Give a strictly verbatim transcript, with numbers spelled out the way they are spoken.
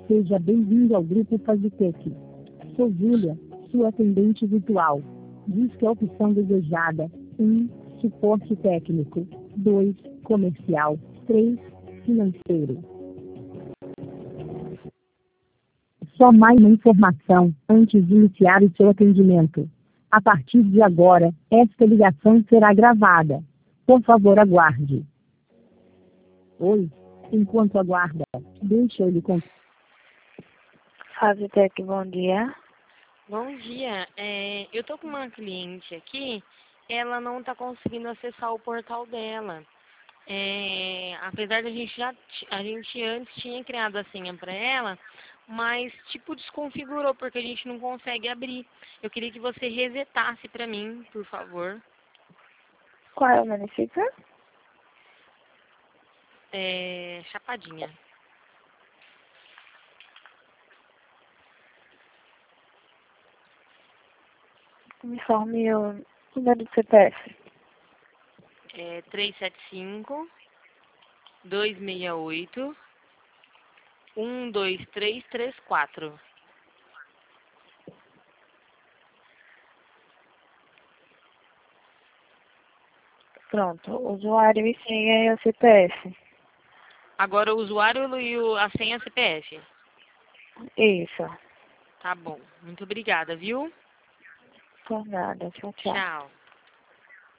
Seja bem-vindo ao Grupo Fazitec. Sou Júlia, sua atendente virtual. Disque a opção desejada. um. Suporte técnico. dois. Comercial. três. Financeiro. Só mais uma informação, antes de iniciar o seu atendimento. A partir de agora, esta ligação será gravada. Por favor, aguarde. Oi, enquanto aguarda, deixa eu lhe contar. Fazitec, bom dia. Bom dia, é, eu tô com uma cliente aqui, ela não tá conseguindo acessar o portal dela. É, apesar de a gente já, a gente antes tinha criado a senha para ela, mas tipo desconfigurou porque a gente não consegue abrir. Eu queria que você resetasse para mim, por favor. Qual é o município? É, Chapadinha. Me informe o número do C P F. É três sete cinco, dois seis oito, um dois três três quatro. Pronto, usuário e senha é o C P F. Agora o usuário e o, a senha C P F. Isso. Tá bom. Muito obrigada, viu? Por nada. Tchau, tchau. Tchau.